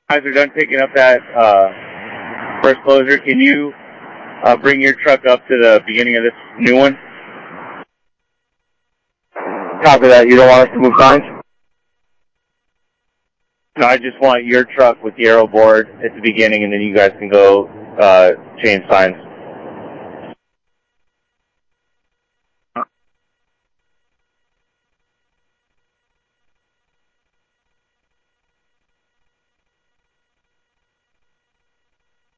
guys are done picking up that first closure, can you bring your truck up to the beginning of this new one? Copy that. You don't want us to move signs? No, I just want your truck with the arrow board at the beginning, and then you guys can go change signs.